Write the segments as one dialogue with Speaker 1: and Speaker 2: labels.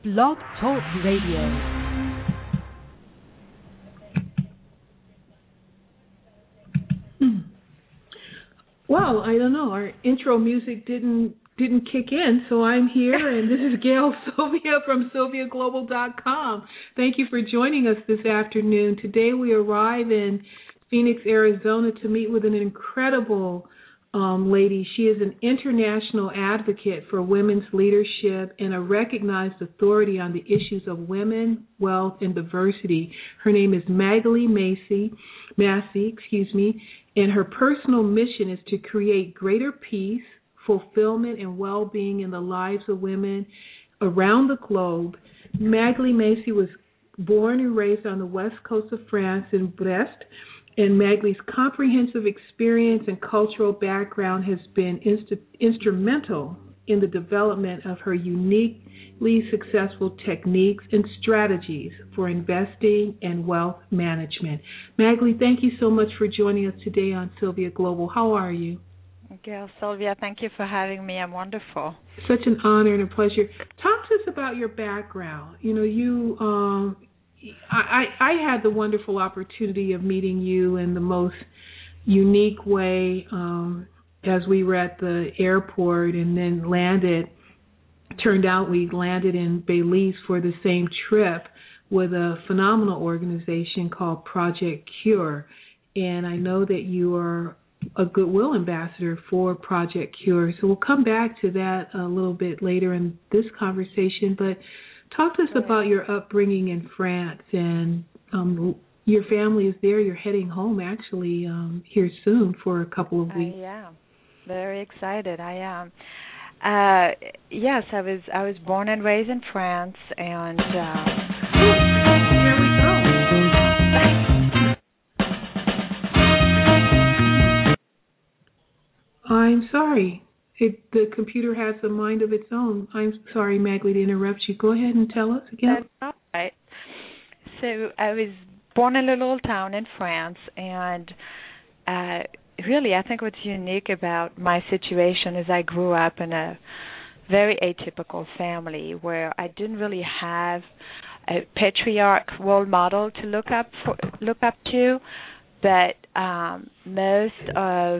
Speaker 1: Blog Talk Radio.
Speaker 2: Well, I don't know. Our intro music didn't kick in, so I'm here, and this is Gail Sylvia from SylviaGlobal.com. Thank you for joining us this afternoon. Today we arrive in Phoenix, Arizona to meet with an incredible lady. She is an international advocate for women's leadership and a recognized authority on the issues of women, wealth, and diversity. Her name is Magali Massey, and her personal mission is to create greater peace, fulfillment, and well-being in the lives of women around the globe. Magali Massey was born and raised on the west coast of France in Brest, and Magali's comprehensive experience and cultural background has been instrumental in the development of her uniquely successful techniques and strategies for investing and wealth management. Magali, thank you so much for joining us today on Sylvia Global. How are you?
Speaker 3: Gail, Sylvia, thank you for having me. I'm wonderful.
Speaker 2: Such an honor and a pleasure. Talk to us about your background. You know, I had the wonderful opportunity of meeting you in the most unique way as we were at the airport and then landed. Turned out we landed in Belize for the same trip with a phenomenal organization called Project Cure. And I know that you are a Goodwill ambassador for Project Cure. So we'll come back to that a little bit later in this conversation. But talk to us about your upbringing in France, and your family is there. You're heading home actually here soon for a couple of weeks.
Speaker 3: I am very excited. I am. Yes, I was born and raised in France, and
Speaker 2: here we go. I'm sorry. The computer has a mind of its own. I'm sorry, Magali, to interrupt you. Go ahead and tell us again.
Speaker 3: That's all right. So I was born in a little town in France, and really I think what's unique about my situation is I grew up in a very atypical family where I didn't really have a patriarch role model to look up to, but most of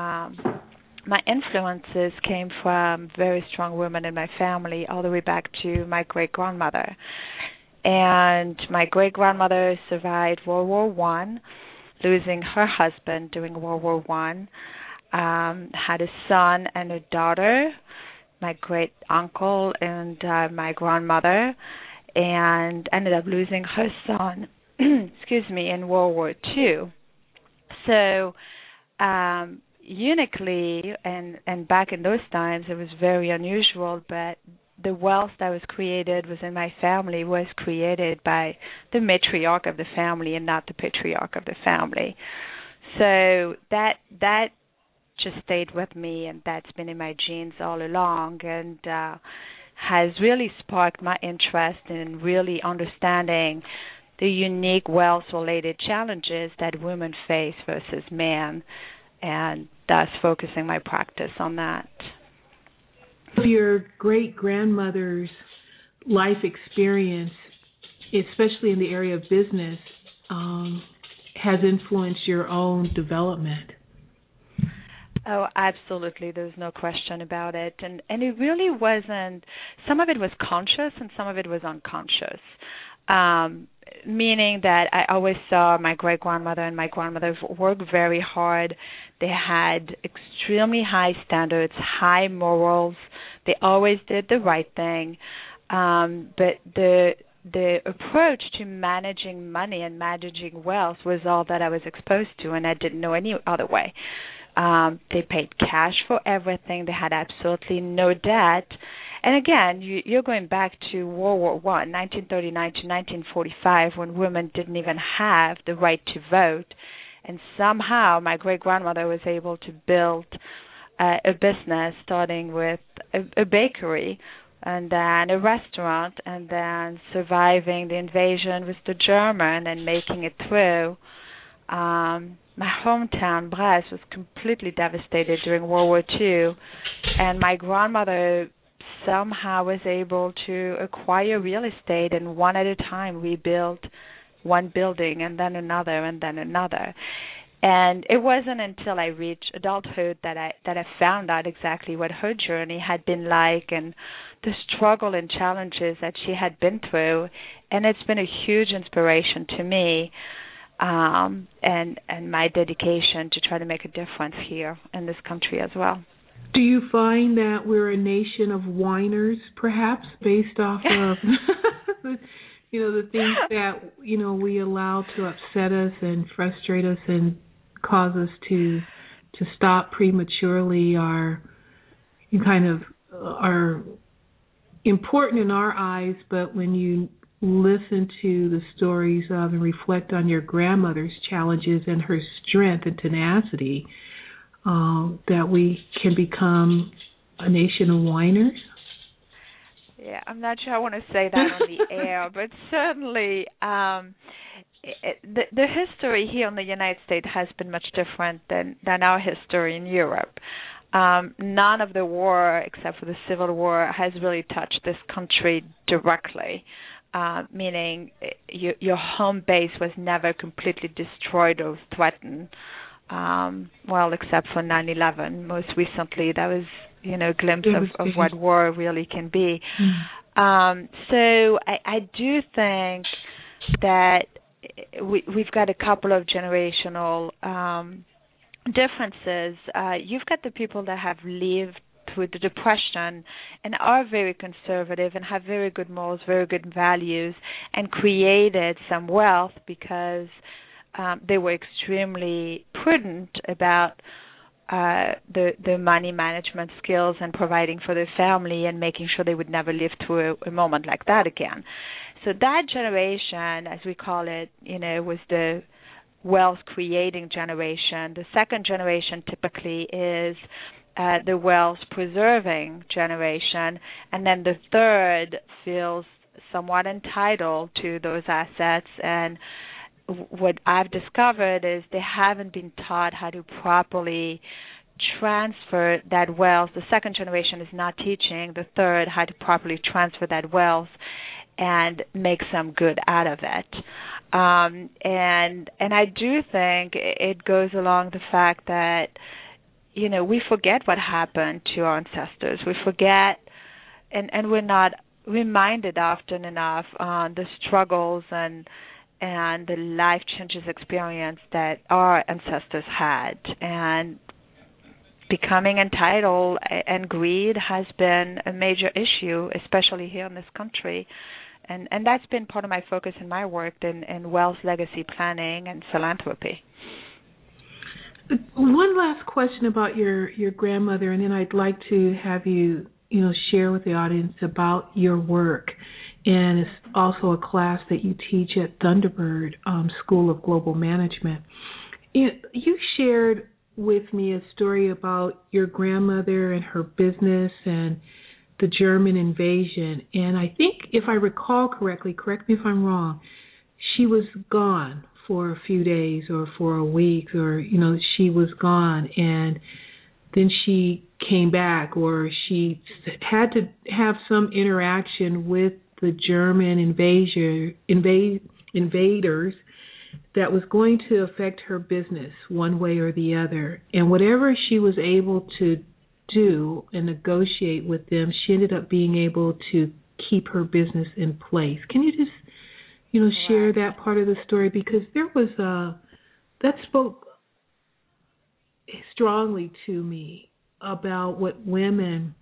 Speaker 3: my influences came from very strong women in my family, all the way back to my great-grandmother. And my great-grandmother survived World War I, losing her husband during World War I, had a son and a daughter, my great-uncle and my grandmother, and ended up losing her son, in World War II. So, uniquely, and back in those times, it was very unusual, but the wealth that was created within my family was created by the matriarch of the family and not the patriarch of the family. So that just stayed with me, and that's been in my genes all along, and has really sparked my interest in really understanding the unique wealth-related challenges that women face versus men, and thus focusing my practice on that.
Speaker 2: Your great-grandmother's life experience, especially in the area of business, has influenced your own development.
Speaker 3: Oh, absolutely. There's no question about it. And it really wasn't, some of it was conscious and some of it was unconscious. Meaning that I always saw my great-grandmother and my grandmother work very hard. They had extremely high standards, high morals. They always did the right thing. But the approach to managing money and managing wealth was all that I was exposed to, and I didn't know any other way. They paid cash for everything. They had absolutely no debt. And again, you're going back to World War I, 1939 to 1945, when women didn't even have the right to vote. And somehow my great-grandmother was able to build a business, starting with a bakery and then a restaurant, and then surviving the invasion with the German and making it through. My hometown, Brest, was completely devastated during World War II, and my grandmother somehow was able to acquire real estate, and one at a time we built one building and then another and then another. And it wasn't until I reached adulthood that I found out exactly what her journey had been like and the struggle and challenges that she had been through. And it's been a huge inspiration to me, and my dedication to try to make a difference here in this country as well.
Speaker 2: Do you find that we're a nation of whiners, perhaps, based off of the things that we allow to upset us and frustrate us and cause us to stop prematurely are important in our eyes, but when you listen to the stories of and reflect on your grandmother's challenges and her strength and tenacity, that we can become a nation of whiners?
Speaker 3: Yeah, I'm not sure I want to say that on the air, but certainly the history here in the United States has been much different than our history in Europe. None of the war, except for the Civil War, has really touched this country directly, meaning your home base was never completely destroyed or threatened. Except for 9/11. Most recently, that was, a glimpse of what war really can be. So I do think that we've got a couple of generational differences. You've got the people that have lived through the Depression and are very conservative and have very good morals, very good values, and created some wealth because they were extremely prudent about the money management skills and providing for their family and making sure they would never live through a moment like that again. So that generation, as we call it, was the wealth-creating generation. The second generation typically is the wealth-preserving generation, and then the third feels somewhat entitled to those assets. And what I've discovered is they haven't been taught how to properly transfer that wealth. The second generation is not teaching the third how to properly transfer that wealth and make some good out of it. And I do think it goes along the fact that, we forget what happened to our ancestors. We forget, and we're not reminded often enough on the struggles and the life changes experience that our ancestors had. And becoming entitled and greed has been a major issue, especially here in this country. And that's been part of my focus in my work in wealth legacy planning and philanthropy.
Speaker 2: One last question about your grandmother, and then I'd like to have you, share with the audience about your work. And it's also a class that you teach at Thunderbird School of Global Management. You shared with me a story about your grandmother and her business and the German invasion. And I think, if I recall correctly, correct me if I'm wrong, she was gone for a few days or for a week, or, she was gone. And then she came back, or she had to have some interaction with the German invaders that was going to affect her business one way or the other. And whatever she was able to do and negotiate with them, she ended up being able to keep her business in place. Can you just, share that part of the story? Because there was that spoke strongly to me about what women,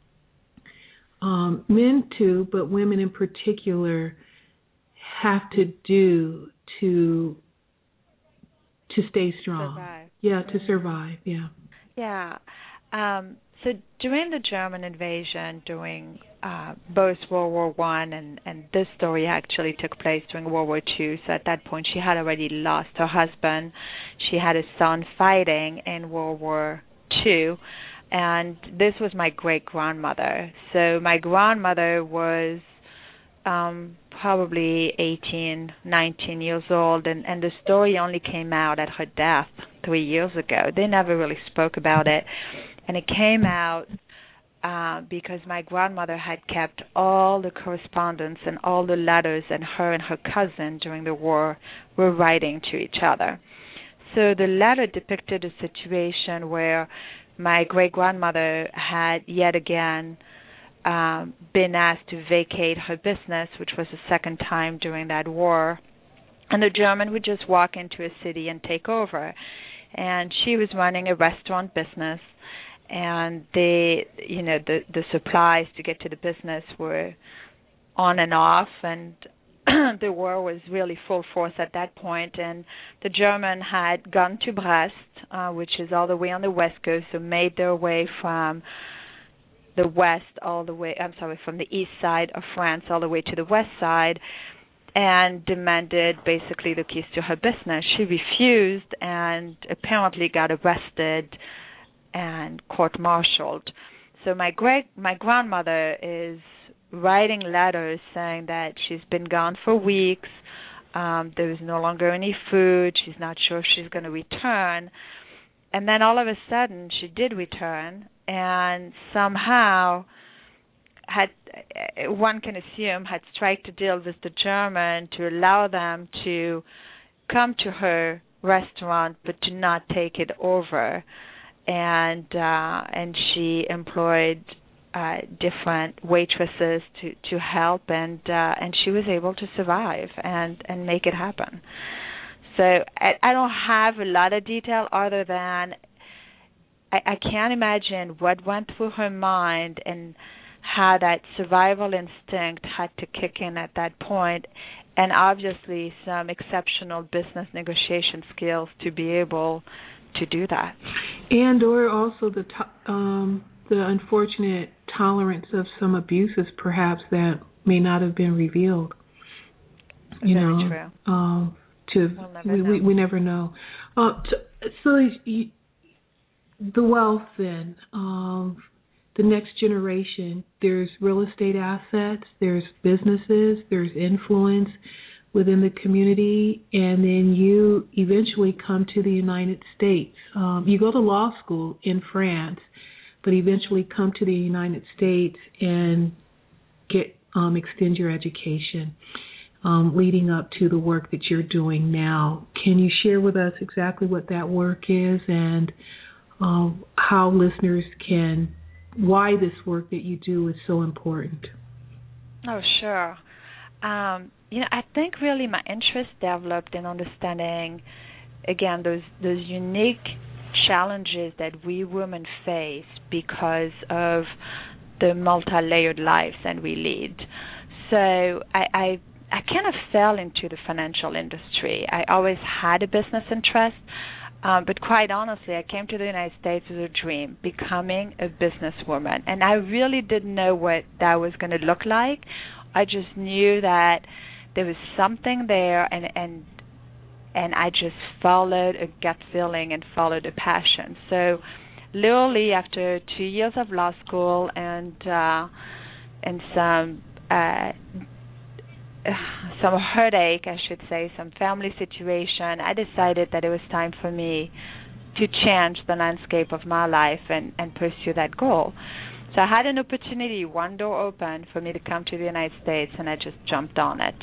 Speaker 2: men too, but women in particular, have to do to stay strong.
Speaker 3: Survive.
Speaker 2: Yeah, to survive. Yeah.
Speaker 3: Yeah. So during the German invasion, during both World War I and this story actually took place during World War II. So at that point, she had already lost her husband. She had a son fighting in World War II. And this was my great-grandmother. So my grandmother was probably 18, 19 years old, and the story only came out at her death 3 years ago. They never really spoke about it. And it came out because my grandmother had kept all the correspondence and all the letters that her and her cousin during the war were writing to each other. So the letter depicted a situation where my great-grandmother had yet again been asked to vacate her business, which was the second time during that war. And the German would just walk into a city and take over. And she was running a restaurant business, and the supplies to get to the business were on and off, and the war was really full force at that point. And the German had gone to Brest, which is all the way on the west coast, so made their way from the from the east side of France all the way to the west side, and demanded basically the keys to her business. She refused and apparently got arrested and court-martialed. So my grandmother is writing letters saying that she's been gone for weeks, there is no longer any food, she's not sure if she's going to return. And then all of a sudden she did return, and somehow one can assume had struck a deal with the German to allow them to come to her restaurant but to not take it over. And she employed different waitresses to help, and she was able to survive and make it happen. So I don't have a lot of detail other than I can't imagine what went through her mind and how that survival instinct had to kick in at that point, and obviously some exceptional business negotiation skills to be able to do that.
Speaker 2: And or also the unfortunate tolerance of some abuses perhaps that may not have been revealed.
Speaker 3: Very true.
Speaker 2: We never know. The wealth then, the next generation, there's real estate assets, there's businesses, there's influence within the community, and then you eventually come to the United States. You go to law school in France, but eventually come to the United States and extend your education, leading up to the work that you're doing now. Can you share with us exactly what that work is and how listeners why this work that you do is so important?
Speaker 3: Oh, sure. I think really my interest developed in understanding, again, those unique challenges that we women face because of the multi-layered lives that we lead. So I kind of fell into the financial industry. I always had a business interest, but quite honestly, I came to the United States with a dream, becoming a businesswoman. And I really didn't know what that was going to look like. I just knew that there was something there, and I just followed a gut feeling and followed a passion. So literally after 2 years of law school and some heartache, I should say, some family situation, I decided that it was time for me to change the landscape of my life and pursue that goal. So I had an opportunity, one door open for me to come to the United States, and I just jumped on it.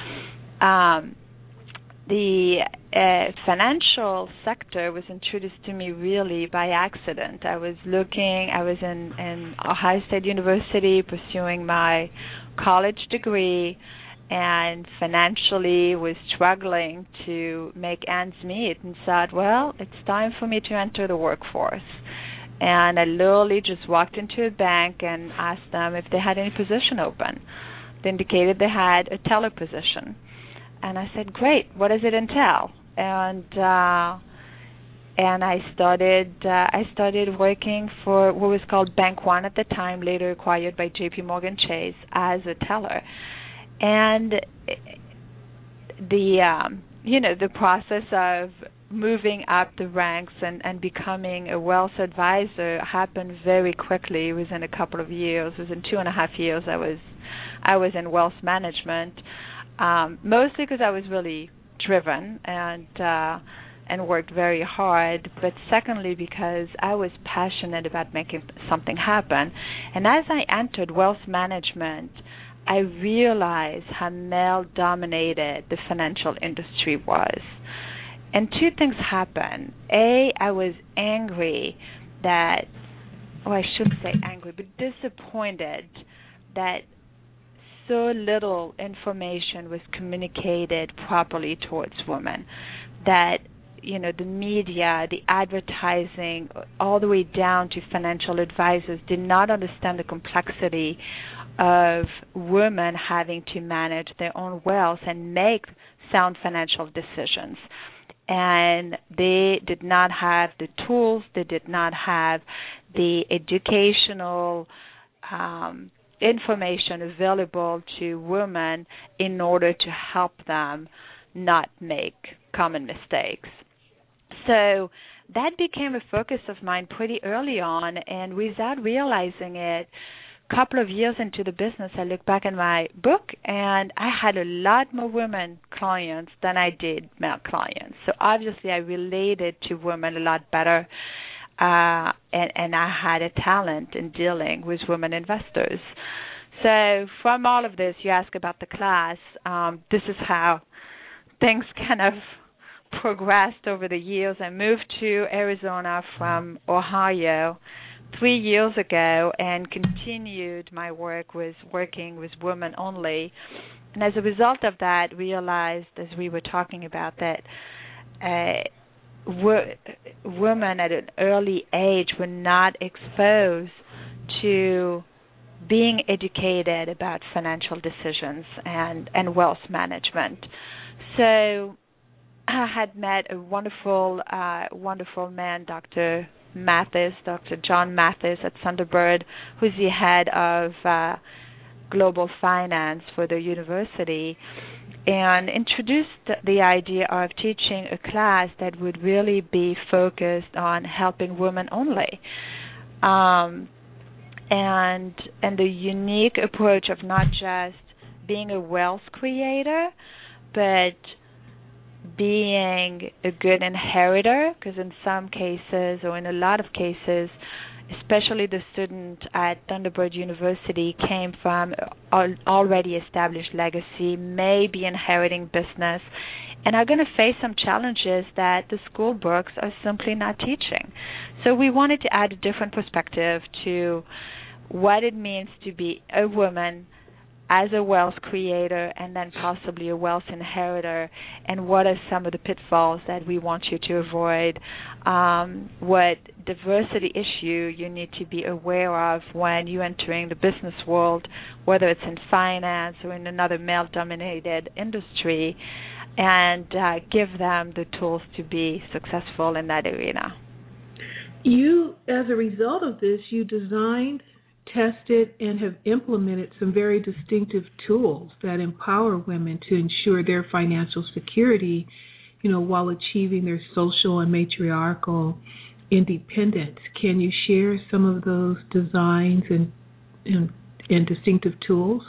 Speaker 3: The financial sector was introduced to me really by accident. I was in Ohio State University pursuing my college degree, and financially was struggling to make ends meet, and said, well, it's time for me to enter the workforce. And I literally just walked into a bank and asked them if they had any position open. They indicated they had a teller position. And I said, great, what does it entail? And I started working for what was called Bank One at the time, later acquired by J.P. Morgan Chase, as a teller. And the process of moving up the ranks and becoming a wealth advisor happened very quickly. Within a couple of years, within 2.5 years, I was in wealth management, mostly because I was really driven and and worked very hard, but secondly because I was passionate about making something happen. And as I entered wealth management, I realized how male-dominated the financial industry was. And two things happened. A, I was angry that, well, I shouldn't say angry, but disappointed that so little information was communicated properly towards women. That, the media, the advertising, all the way down to financial advisors did not understand the complexity of women having to manage their own wealth and make sound financial decisions. And they did not have the tools, they did not have the educational information available to women in order to help them not make common mistakes. So that became a focus of mine pretty early on, and without realizing it, a couple of years into the business, I look back in my book, and I had a lot more women clients than I did male clients. So obviously I related to women a lot better, and I had a talent in dealing with women investors. So from all of this, you ask about the class. This is how things kind of progressed over the years. I moved to Arizona from Ohio 3 years ago and continued my work with working with women only. And as a result of that, realized, as we were talking about, that women at an early age were not exposed to being educated about financial decisions and wealth management. So I had met a wonderful man, Dr. John Mathis at Thunderbird, who's the head of global finance for the university, and introduced the idea of teaching a class that would really be focused on helping women only. And the unique approach of not just being a wealth creator, but being a good inheritor, because in some cases, or in a lot of cases, especially the student at Thunderbird University came from an already established legacy, may be inheriting business, and are going to face some challenges that the school books are simply not teaching. So we wanted to add a different perspective to what it means to be a woman as a wealth creator and then possibly a wealth inheritor, and what are some of the pitfalls that we want you to avoid, what diversity issue you need to be aware of when you're entering the business world, whether it's in finance or in another male-dominated industry, and give them the tools to be successful in that arena.
Speaker 2: You, as a result of this, you designed, tested, and have implemented some very distinctive tools that empower women to ensure their financial security, while achieving their social and matriarchal independence. Can you share some of those designs and distinctive tools?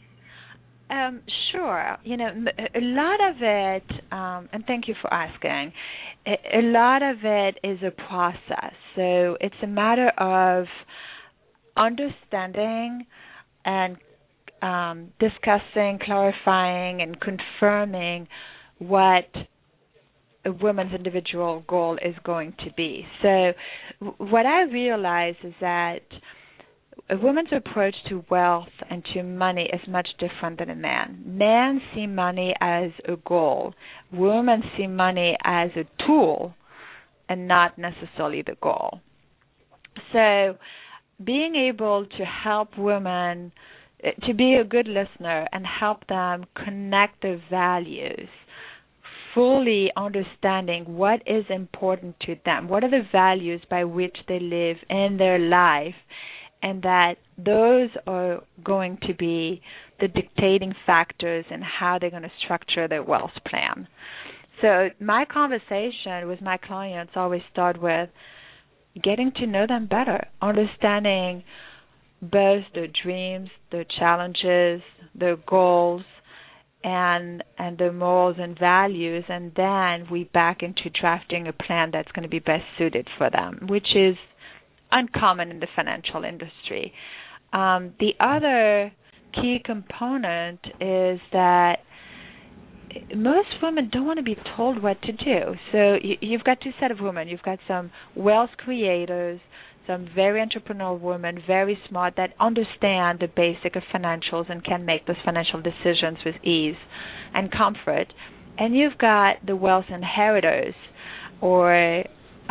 Speaker 3: Sure. A lot of it, and thank you for asking, a lot of it is a process. So it's a matter of understanding and discussing, clarifying, and confirming what a woman's individual goal is going to be. So what I realize is that a woman's approach to wealth and to money is much different than a man. Men see money as a goal. Women see money as a tool and not necessarily the goal. So being able to help women, to be a good listener and help them connect their values, fully understanding what is important to them, what are the values by which they live in their life, and that those are going to be the dictating factors in how they're going to structure their wealth plan. So my conversation with my clients always start with getting to know them better, understanding both their dreams, their challenges, their goals, and their morals and values, and then we back into drafting a plan that's going to be best suited for them, which is uncommon in the financial industry. The other key component is that most women don't want to be told what to do. So you've got two sets of women. You've got some wealth creators, some very entrepreneurial women, very smart, that understand the basic of financials and can make those financial decisions with ease and comfort. And you've got the wealth inheritors, or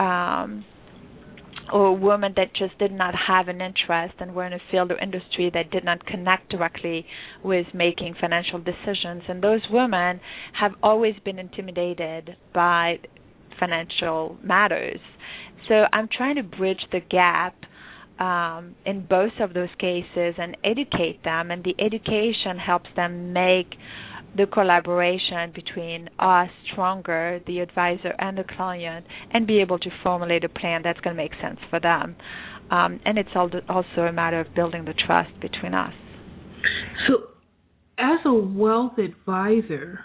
Speaker 3: women that just did not have an interest and were in a field or industry that did not connect directly with making financial decisions. And those women have always been intimidated by financial matters. So I'm trying to bridge the gap in both of those cases and educate them, and the education helps them make the collaboration between us stronger, the advisor and the client, and be able to formulate a plan that's going to make sense for them. And it's also a matter of building the trust between us.
Speaker 2: So as a wealth advisor,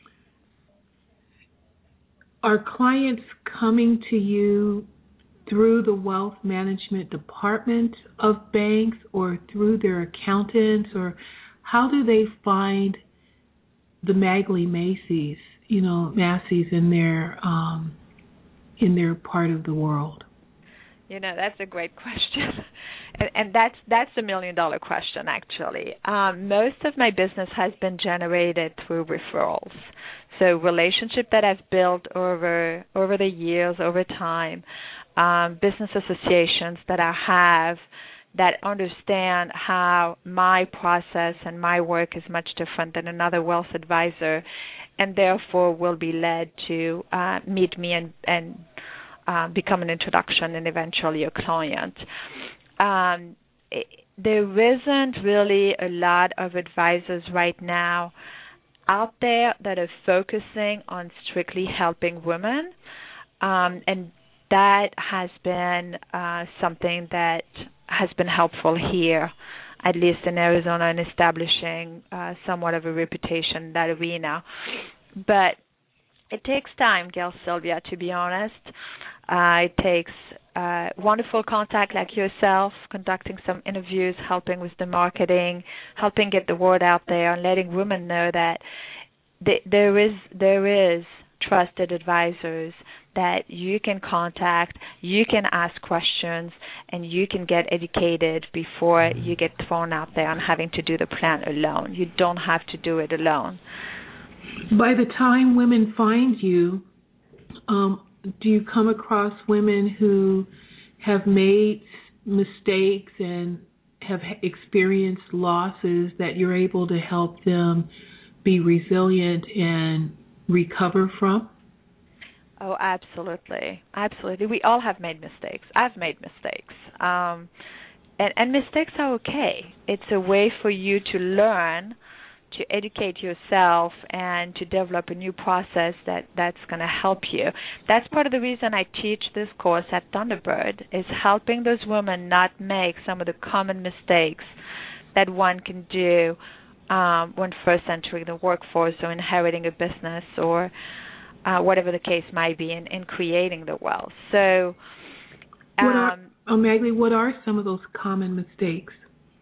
Speaker 2: are clients coming to you through the wealth management department of banks or through their accountants, or how do they find the Magley Macy's in their part of the world?
Speaker 3: That's a great question. And that's a $1 million question, actually. Most of my business has been generated through referrals. So relationship that I've built over the years, over time, business associations that I have that understand how my process and my work is much different than another wealth advisor, and therefore will be led to meet me and become an introduction and eventually a client. There isn't really a lot of advisors right now out there that are focusing on strictly helping women, and that has been something that has been helpful here, at least in Arizona, in establishing somewhat of a reputation in that arena. But it takes time, Gail Sylvia, to be honest. It takes wonderful contact like yourself, conducting some interviews, helping with the marketing, helping get the word out there, and letting women know that there is trusted advisors that you can contact, you can ask questions, and you can get educated before you get thrown out there and having to do the plan alone. You don't have to do it alone.
Speaker 2: By the time women find you, do you come across women who have made mistakes and have experienced losses that you're able to help them be resilient and recover from?
Speaker 3: Oh, absolutely. Absolutely. We all have made mistakes. I've made mistakes. And mistakes are okay. It's a way for you to learn, to educate yourself, and to develop a new process that's going to help you. That's part of the reason I teach this course at Thunderbird, is helping those women not make some of the common mistakes that one can do when first entering the workforce or inheriting a business or whatever the case might be in creating the wealth. So,
Speaker 2: Magley, what are some of those common mistakes?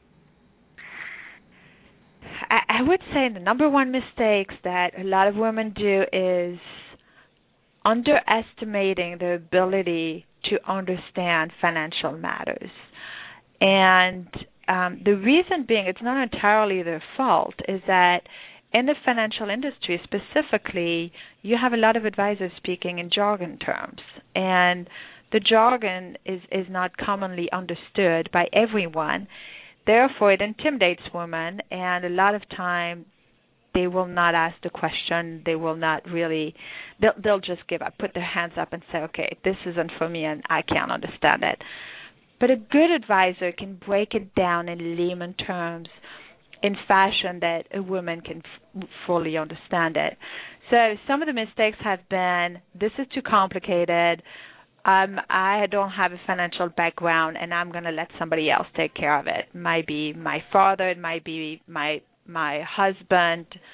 Speaker 3: I would say the number one mistakes that a lot of women do is underestimating their ability to understand financial matters. And the reason being, it's not entirely their fault, is that in the financial industry specifically, you have a lot of advisors speaking in jargon terms. And the jargon is not commonly understood by everyone. Therefore, it intimidates women, and a lot of time they will not ask the question. They will not really, they'll just give up, put their hands up and say, okay, this isn't for me and I can't understand it. But a good advisor can break it down in layman terms in fashion that a woman can fully understand it. So some of the mistakes have been, this is too complicated, I don't have a financial background, and I'm going to let somebody else take care of it. It might be my father, it might be my husband,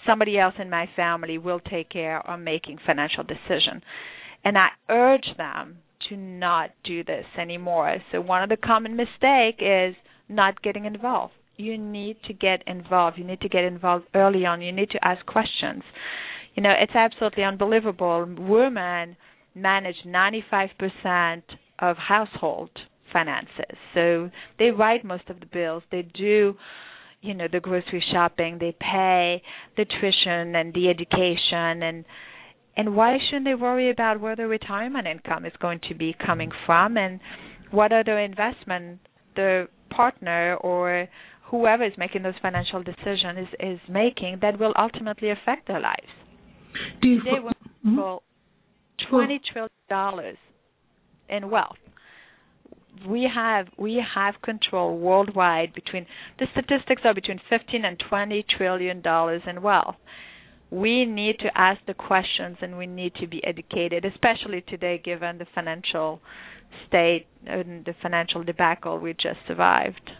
Speaker 3: somebody else in my family will take care of making financial decisions. And I urge them to not do this anymore. So one of the common mistakes is not getting involved. You need to get involved. You need to get involved early on. You need to ask questions. You know, it's absolutely unbelievable. Women manage 95% of household finances. So they write most of the bills. They do, you know, the grocery shopping. They pay the tuition and the education. And why shouldn't they worry about where their retirement income is going to be coming from and what other investment the partner or whoever is making those financial decisions is making that will ultimately affect their lives? Today we're control $20 trillion in wealth. We have control worldwide between the statistics are between $15 and $20 trillion in wealth. We need to ask the questions and we need to be educated, especially today given the financial state and the financial debacle we just survived.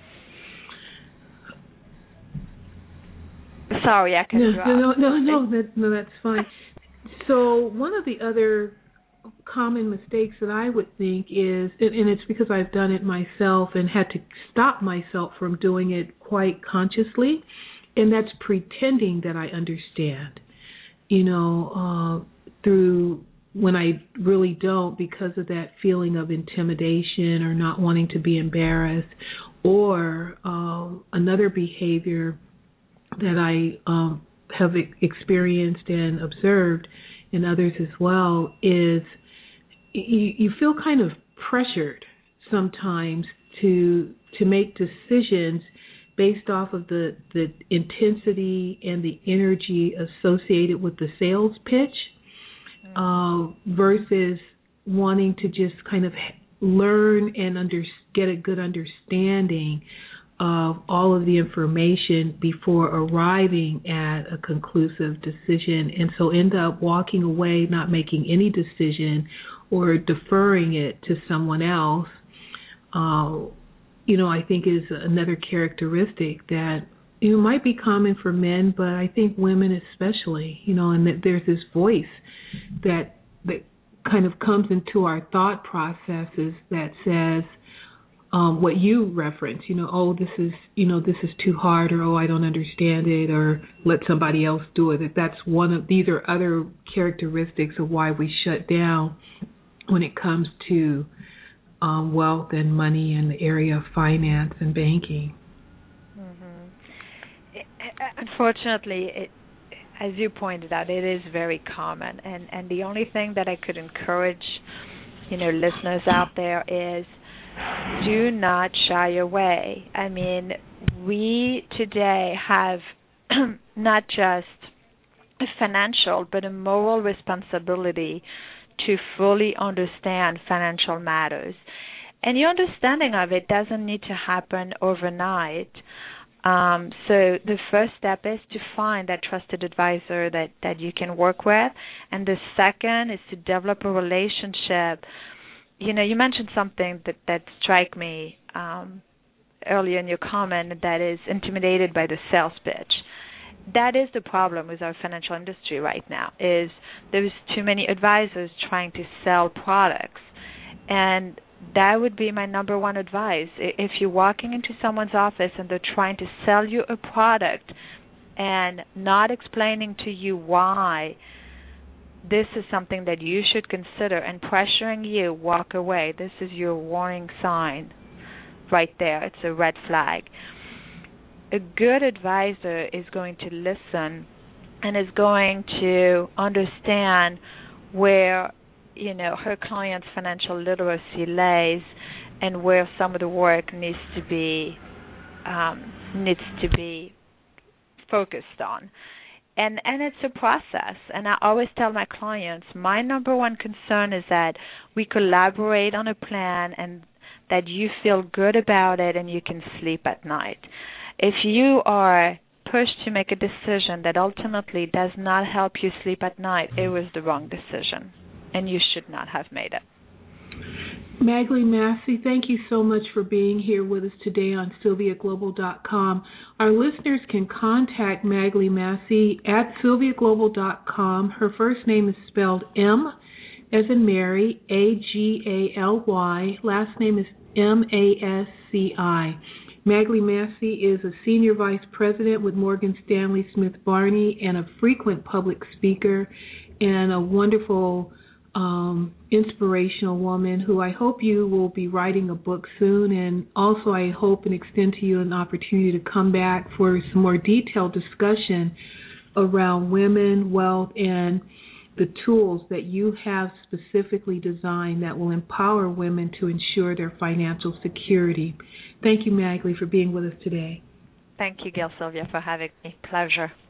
Speaker 3: Sorry, I cut you off.
Speaker 2: No, that's fine. So one of the other common mistakes that I would think is, and it's because I've done it myself and had to stop myself from doing it quite consciously, and that's pretending that I understand, through when I really don't, because of that feeling of intimidation or not wanting to be embarrassed. Or another behavior that I have experienced and observed in others as well is you feel kind of pressured sometimes to make decisions based off of the intensity and the energy associated with the sales pitch, versus wanting to just kind of learn and get a good understanding of all of the information before arriving at a conclusive decision, and so end up walking away not making any decision or deferring it to someone else. I think is another characteristic that might be common for men, but I think women especially, and that there's this voice that kind of comes into our thought processes that says what you reference, this is too hard, or I don't understand it, or let somebody else do it. These are other characteristics of why we shut down when it comes to wealth and money in the area of finance and banking.
Speaker 3: Mm-hmm. Unfortunately, as you pointed out, it is very common. And the only thing that I could encourage, listeners out there is do not shy away. I mean, we today have not just a financial but a moral responsibility to fully understand financial matters. And your understanding of it doesn't need to happen overnight. So the first step is to find that trusted advisor that you can work with. And the second is to develop a relationship. You mentioned something that struck me earlier in your comment, that is intimidated by the sales pitch. That is the problem with our financial industry right now, is there's too many advisors trying to sell products. And that would be my number one advice. If you're walking into someone's office and they're trying to sell you a product and not explaining to you why this is something that you should consider and pressuring you, walk away. This is your warning sign right there. It's a red flag. A good advisor is going to listen and is going to understand where her client's financial literacy lays and where some of the work needs to be focused on. And it's a process. And I always tell my clients, my number one concern is that we collaborate on a plan and that you feel good about it and you can sleep at night. If you are pushed to make a decision that ultimately does not help you sleep at night, it was the wrong decision, and you should not have made it.
Speaker 2: Magley Massey, thank you so much for being here with us today on SylviaGlobal.com. Our listeners can contact Magley Massey at SylviaGlobal.com. Her first name is spelled M as in Mary, A-G-A-L-Y. Last name is M-A-S-C-I. Magley Massey is a Senior Vice President with Morgan Stanley Smith Barney and a frequent public speaker and a wonderful inspirational woman who I hope you will be writing a book soon, and also I hope and extend to you an opportunity to come back for some more detailed discussion around women, wealth, and the tools that you have specifically designed that will empower women to ensure their financial security. Thank you, Magley, for being with us today.
Speaker 3: Thank you, Gail Sylvia, for having me. Pleasure.